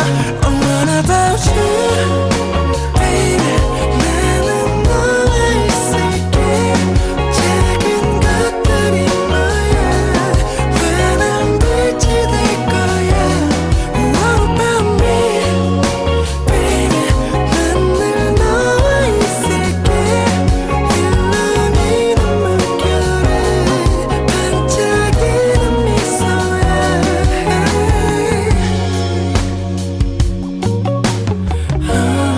Oh, what about you? Baby, 나는 너와 있을게. 작은 것들이 뭐야? 왜 난 빛이 될 거야? What about me? Baby, 난 늘 너와 있을게. 일렁이는 물결에 반짝이는 미소야.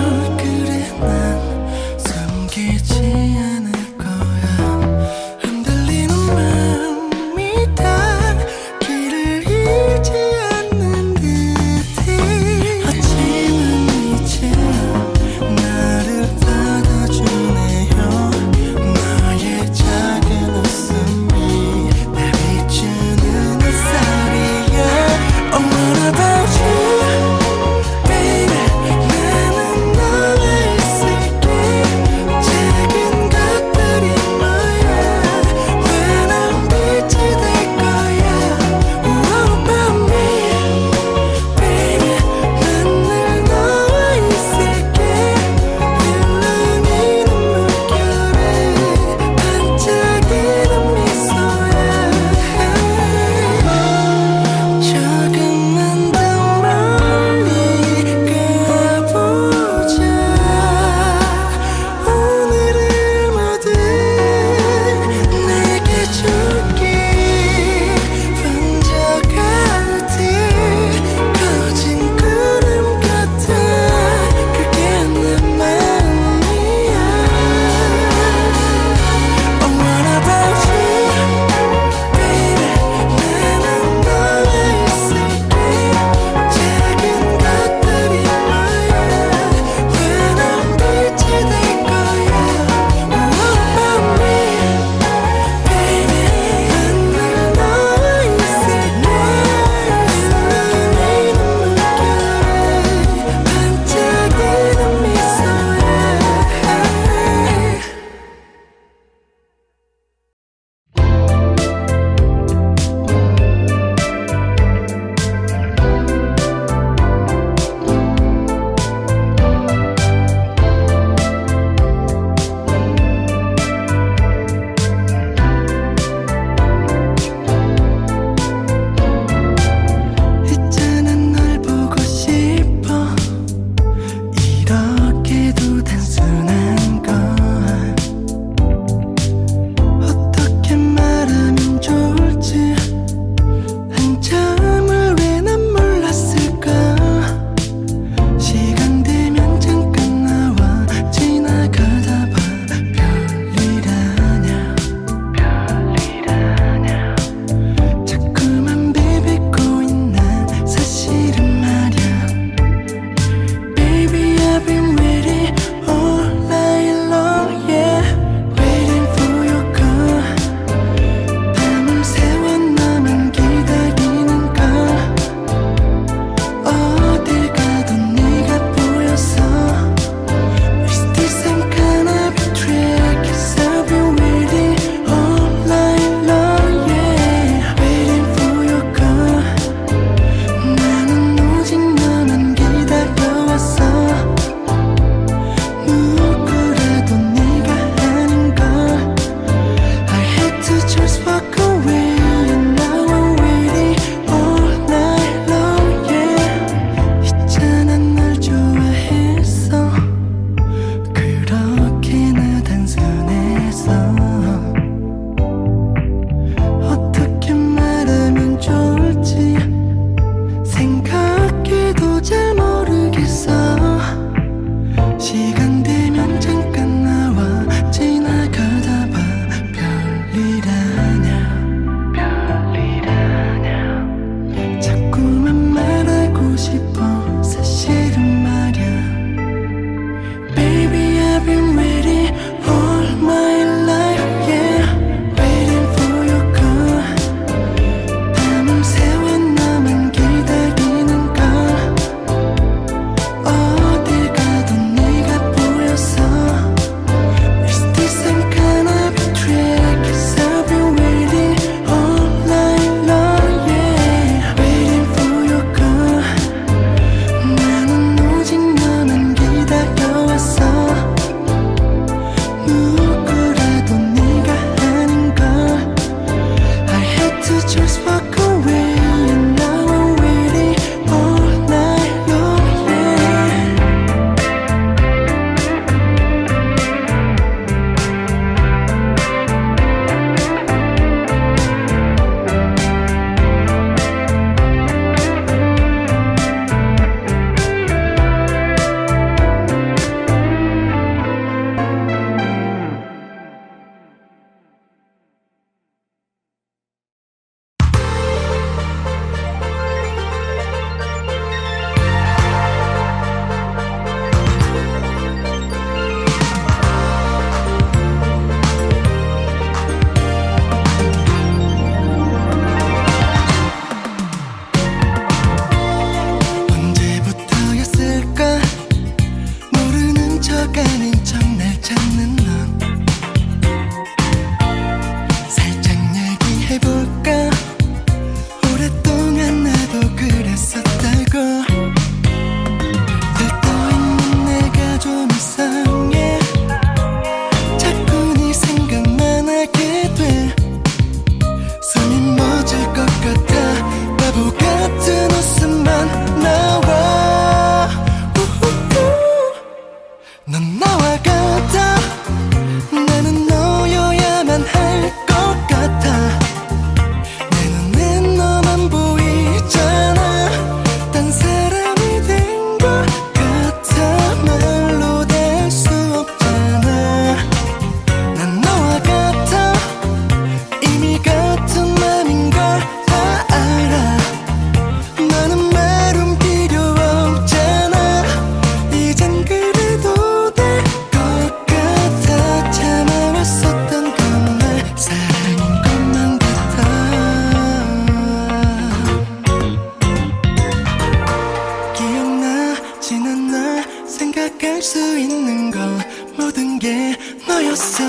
갈 수 있는 건 모든 게 너였어.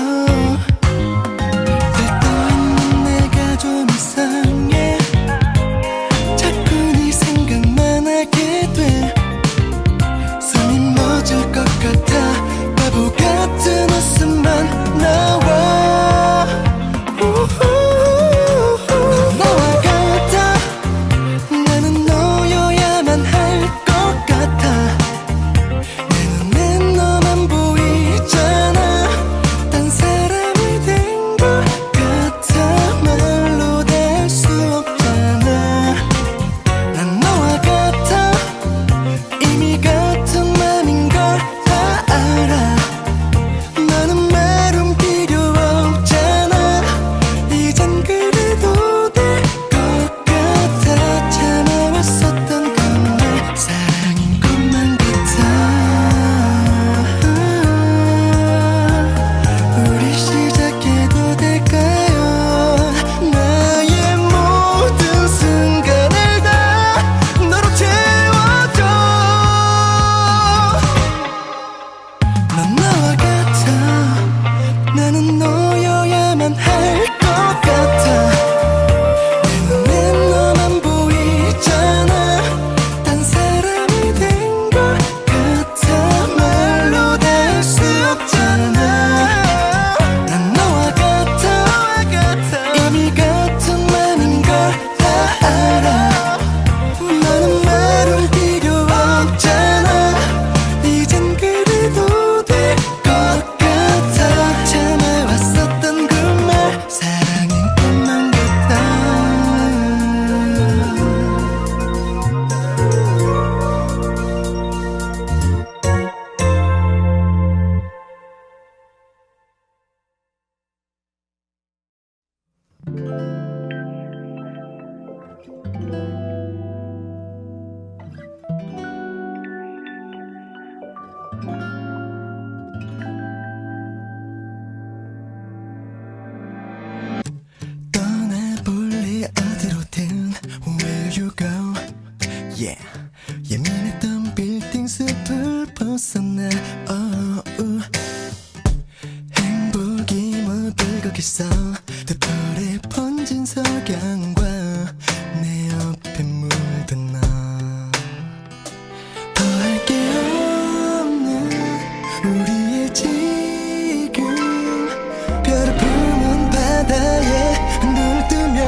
들떠있는 내가 좀 이상해. 자꾸 네 생각만 하게 돼. 숨이 멎을 것 같아. 바보 같은 웃음만 나와. 넌 너와 같아. 나는 너여야만 할 것 같아. 내 눈엔 너만 보이잖아. 딴 사람이 된 것 같아. 말로 될 수 없잖아. 난 너와 같아. 이미 같은 맘인 걸 다 알아. 많은 말은 필요 없잖아. 이젠 그래도 될 것 같아. 참아왔었던 그 말 사랑인 것만 같아. 우리 시작해도 될까요? 나의 모든 순간을 다 너로 채워줘. 넌 나와 같아. 나는 너여야만 할 것 같아. 내 눈엔 너만 보이잖아. 딴 사람이 된 것 같아. 말로 될 수 없잖아. 난 너와 같아. 이미 같은 맘인 걸 다 알아. 많은 말은 필요 없잖아. 이젠 그래도 될 것 같아. 참아왔었던 그 말 사랑인 것만 같아. 떠나볼래 어디로든. Where you go? Yeah. 예민했던 빌딩 숲을 벗어나. 행복이 모두 거기서 되풀이 번진 석양과 내 옆에 물든 너. 더 할 게 없는 우리의 지금. 별을 품은 바다에 눈을 뜨면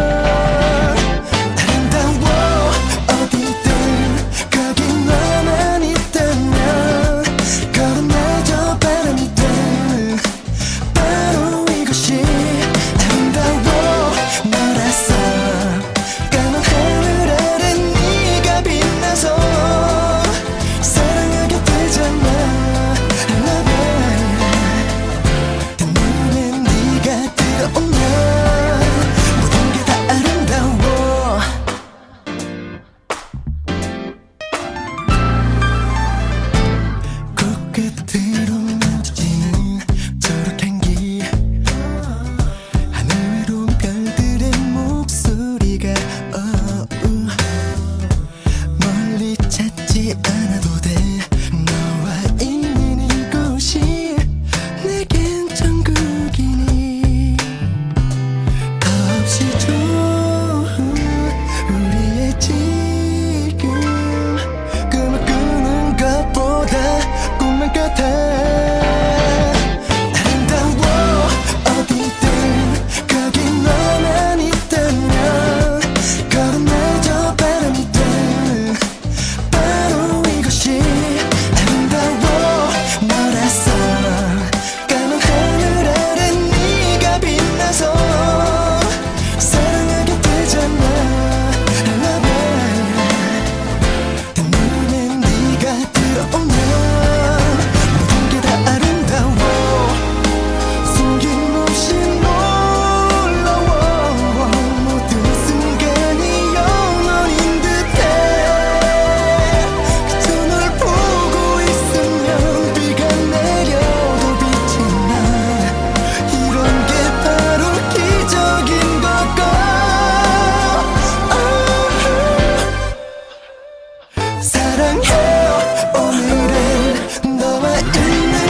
아름다워. 어디든 거기 너만 있다면 걸어내줘 바람이 돼. 바로 이것이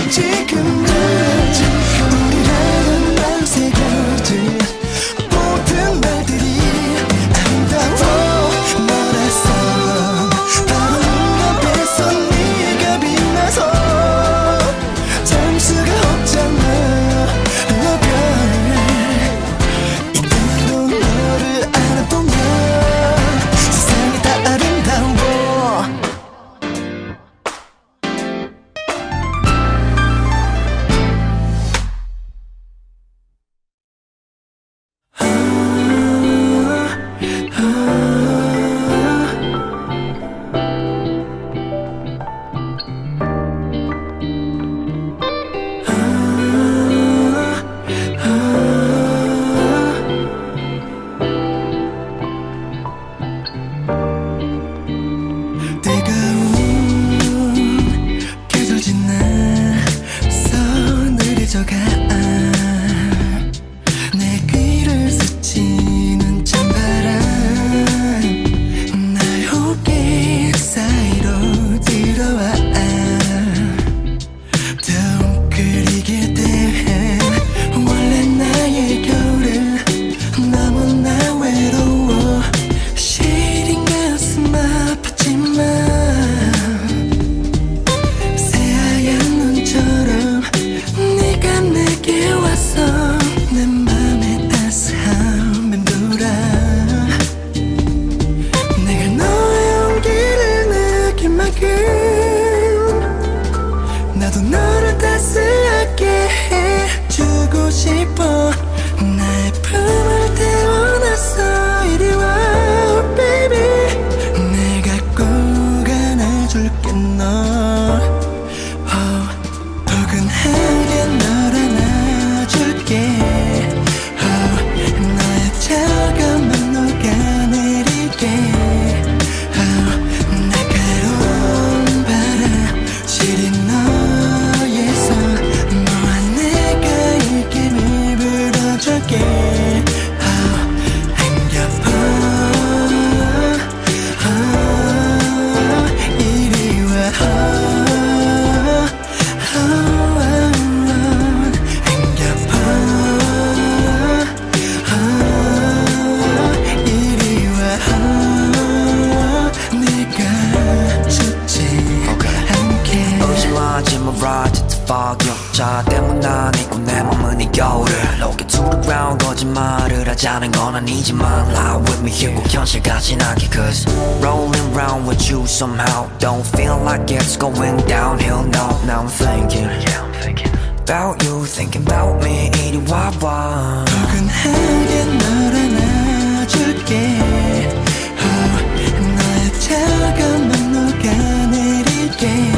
지금 우리라는 말 새겨진 모든 말들이 아름다워 너라서 바로 눈앞에서 네가 빛나서 잠수가 없잖아 이대로 너를 알아보면 세상이 다 아름다워 뜨거운 계절 지나 서늘해져가 내 귀를 스치는 찬바람 날 호흡기 사이로 들어와 더욱 그리게 돼 원래 나의 겨울은 너무나 외로워 시린 가슴 아팠지만 새하얀 눈처럼 네가 내게 와서 내 맘에 따스함 맴돌아 내가 너의 온기를 느낀 만큼 나도 너를 따스하게 해주고 싶어 나의 품을 태워놨어 이리 와 oh baby 내가 꼭 안아줄게 너 포근하게 널 안아줄게 너의 차가운 녹아내리게 날카로운 바람 시린 너의 손 너와 내가 이 힘을 불어줄게 안겨봐 이리 와 안겨봐 이리 와 네가 좋지 않게 의심하지 마라 진짜 fuck you 자 때문 난 있고 내 맘은 이 겨울을 Look it to the ground 거짓말을 하자는 건 아니지만 Lie with me here 꼭 현실 같진 않게 Cause rolling round with you somehow Don't feel like it's going downhill no Now I'm thinking about you thinking about me 이리 와봐 포근하게 널 안아줄게 너의 차가운 맘 녹아내리게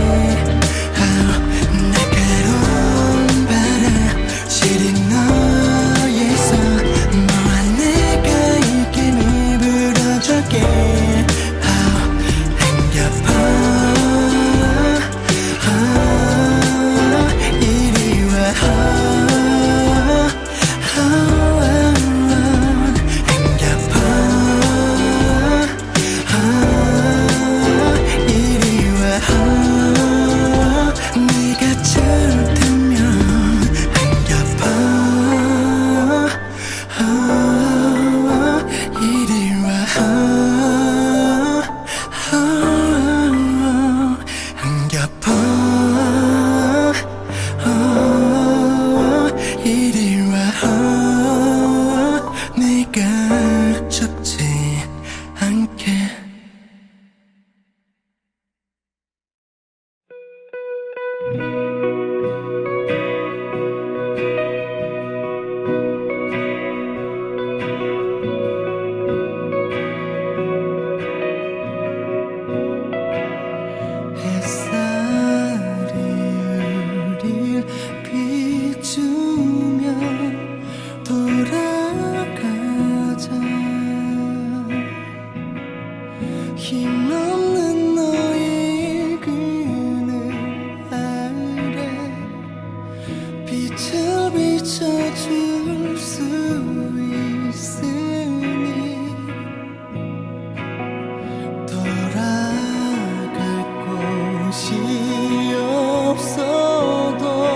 날카로운 바람 시린 너의 손 너와 내가 이 힘을 불어줄게 안겨봐 이리 와 네가 좋다면 안겨봐 이리 와 안겨봐 이리 와 네가 좋지 않게 햇살이 우릴 비추며 돌아가자 힘없는 너의 그늘 아래 빛을 비춰줄 수 있으니 돌아갈 곳이 없어도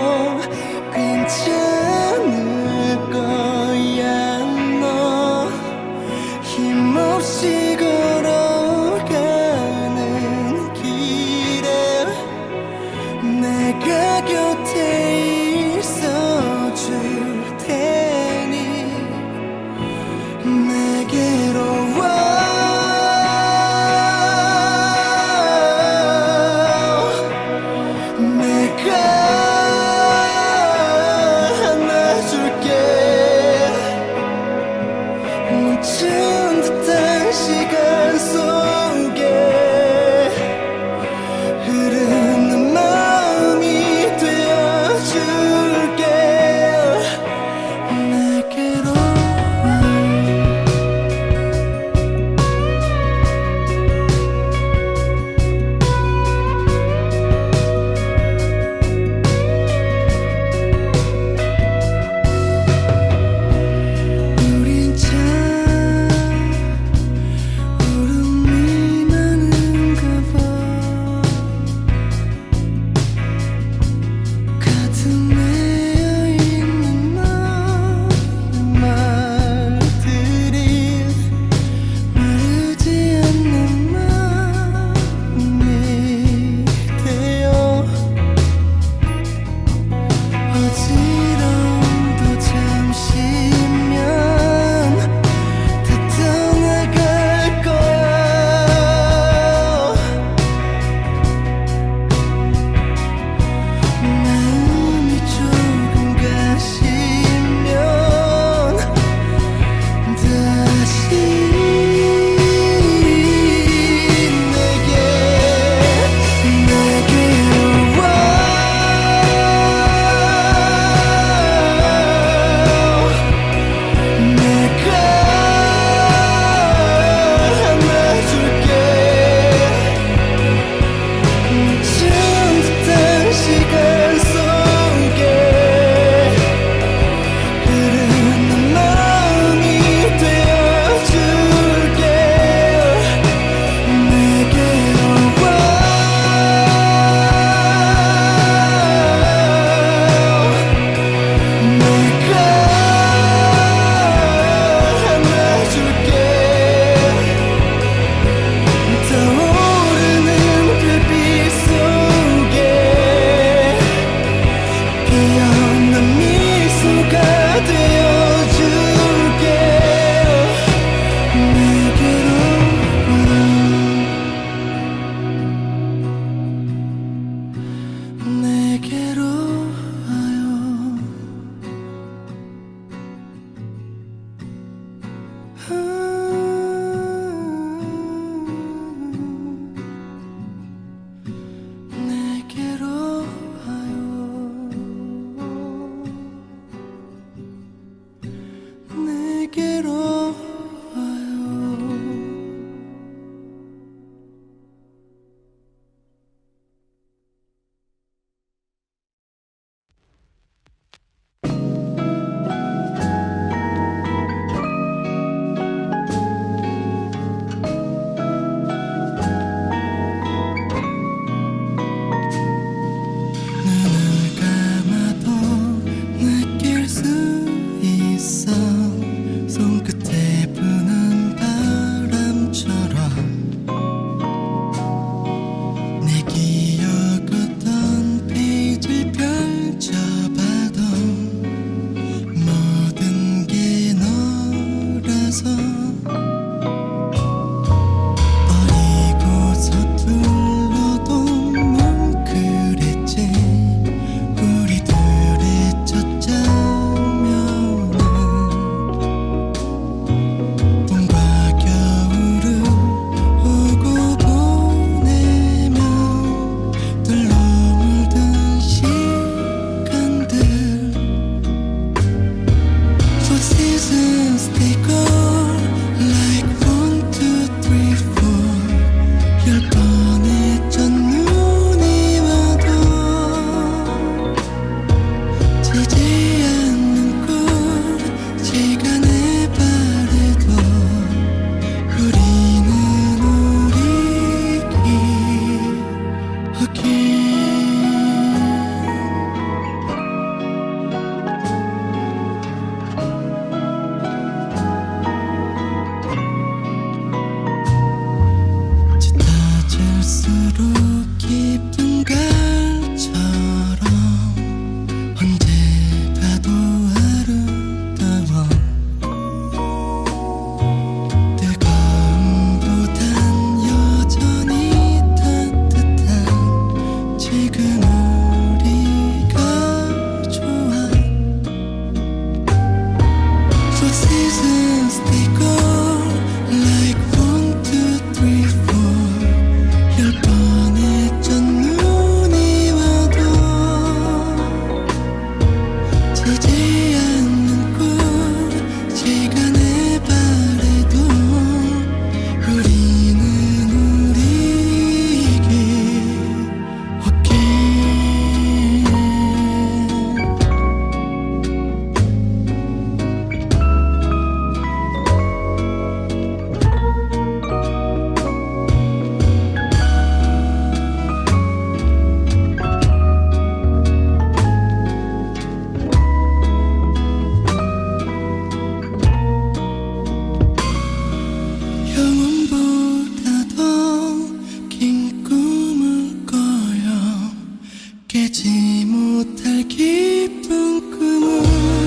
깨지 못할 깊은 꿈은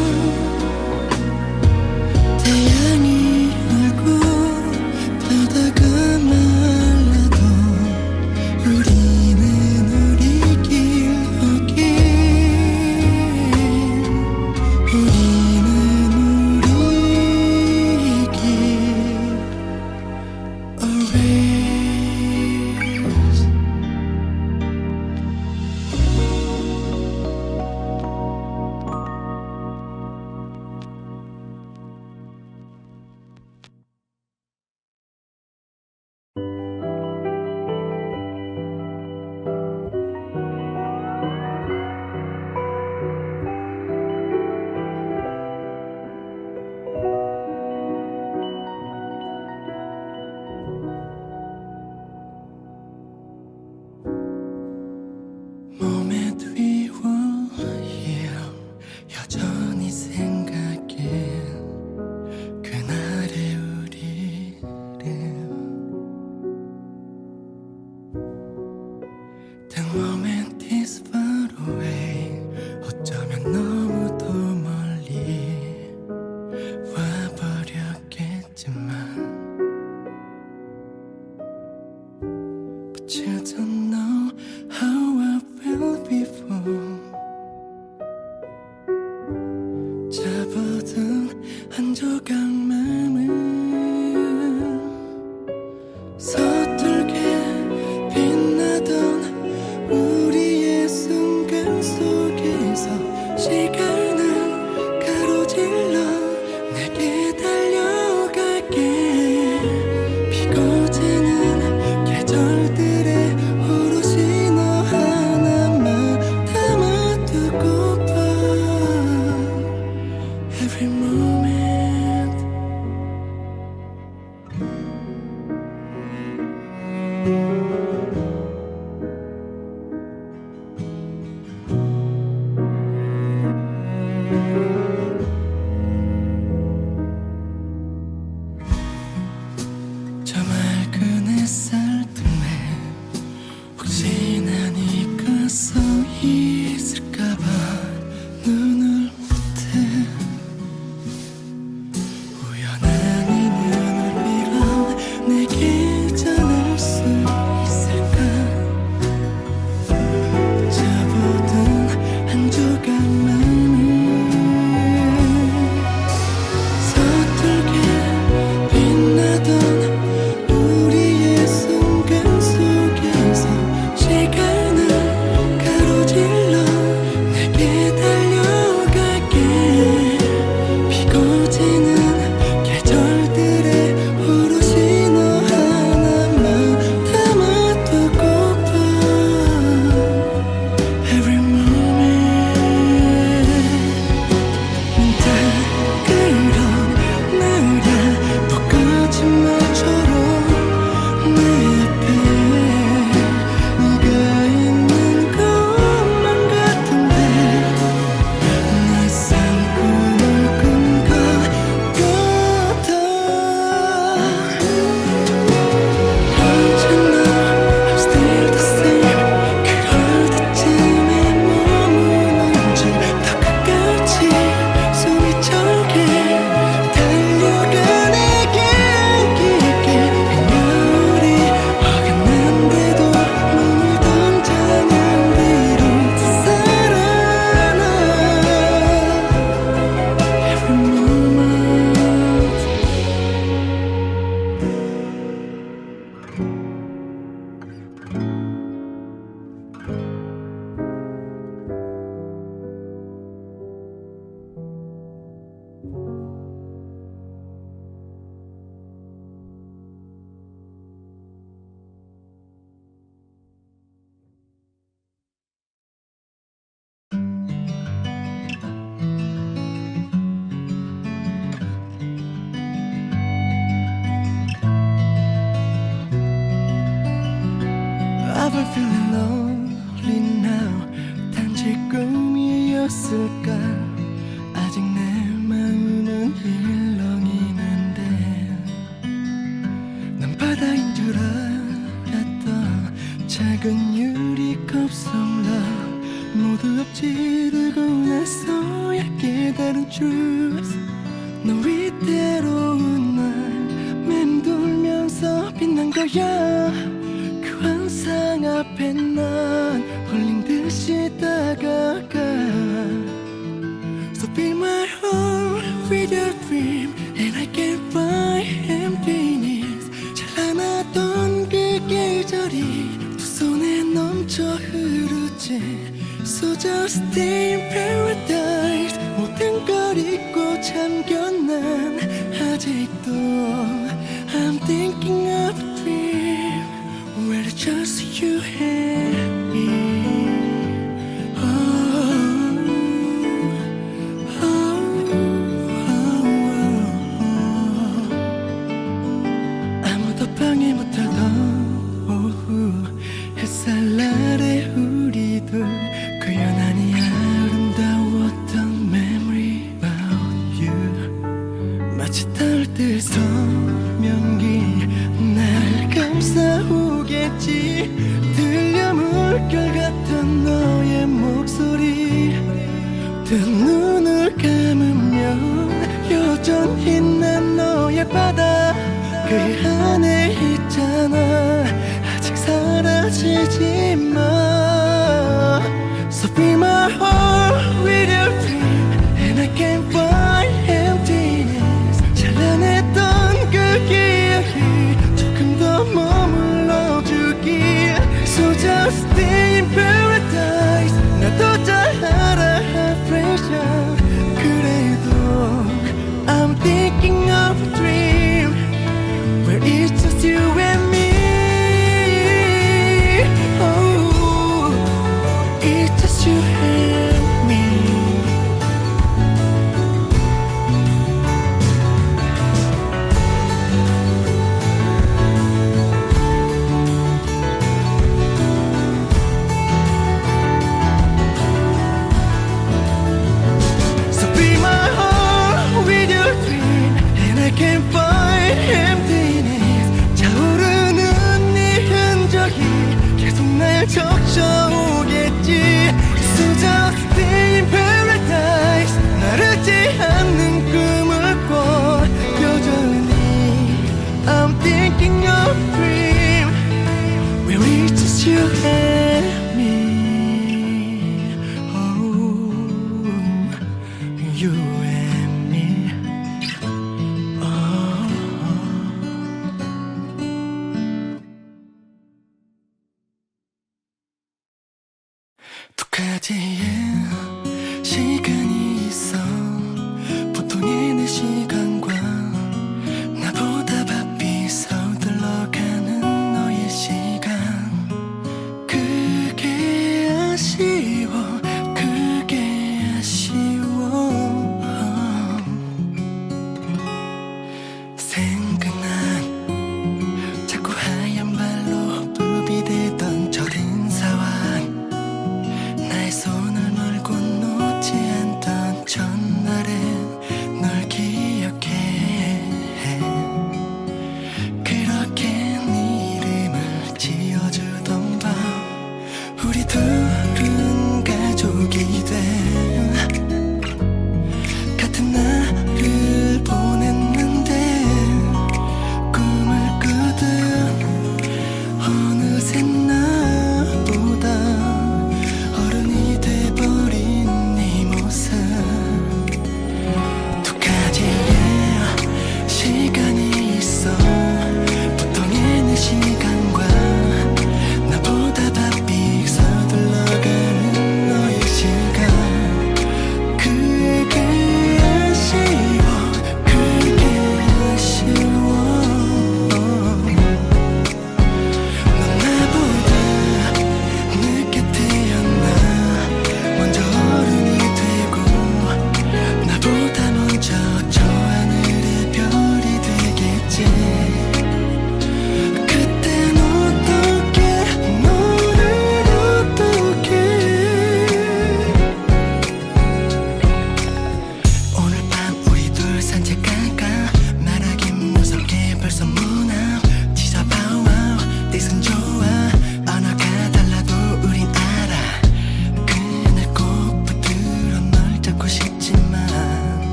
태양이 울고 바다가 말라도 우리는 우리 길 어긴 우리는 우리 길 always. 몸에 드리워 여전히 생각해 그날의 우리를 The moment is far away 어쩌면 너무도 멀리 와버렸겠지만 But you don't know how I felt before 잡아둔 한 조각 맘을 서툴게 빛나던 우리의 순간 속에서 시간을 가로질러 내게 달려갈게 비고 지는 계절들의 오롯이 너 하나만 담아두고파 Every moment 저 맑은 햇살 틈에 혹시나 네가 서 있을까봐 눈을 못해 우연한 인연을 빌어 내게 전할 수 있을까 잡아둔 한 조각만을 서툴게 빛나던 우리의 순간 속에서 시간을 가로질러 내게 달려갈게 비고 지는 계절들의 오롯이 너 하나만 담아두고파 Every moment 다 그런 날야 또 거짓말처럼 내 앞에 네가 있는 것만 같은데 낯선 꿈을 꾼 것 같아 언제나 I'm still the same 그럴 때쯤에 머무는지 더 가깝지 숨이 차게 달려가 내게 안길게 빗물이 어긋난데도 몸을 던져낸 뒤로 살아나 Every moment I've been feeling lonely now 단지 꿈이었을까 아직 내 마음은 일렁이는데 난 바다인 줄 알았던 작은 유리컵 속로 모두 엎지르고 나서야 깨달은 truth 너 위태로운 날 맴돌면서 빛난 거야 그 환상 앞에 난 홀린 듯이 다가가 So fill my heart with your dream And I can't find emptiness 찬란하던 그 계절이 두 손에 넘쳐 흐르지 So just stay in paradise 모든 걸 잊고 잠겨 난 아직도 I'm thinking of a dream Where it's just you and me 아무도 방해 못하던 오후 햇살 아래 우리 둘 고연하니 아름다웠던 memory about you 마치 닿을 듯 선명기 날 감싸오겠지 들려 물결 같던 너의 목소리 두 눈을 감으면 여전히 난 너의 바다 그 안에 있잖아 아직 사라지지 마 So fill my heart with your dream And I can't find emptiness 찬란했던 그 기억이 조금 더 머물러 주길 So just stay in paradise 나도 잘 알아 pressure 그래도 I'm thinking of a dream Where it's just you and me Oh it's just you and me So be my heart with your dream And I can't find emptiness 차오르는 네 흔적이 계속 날 적셔오겠지 So just stay in paradise 나르지 않는 꿈을 꿔 여전히 I'm thinking of a dream Where it's just you and me Oh you and me Oh 두 가지의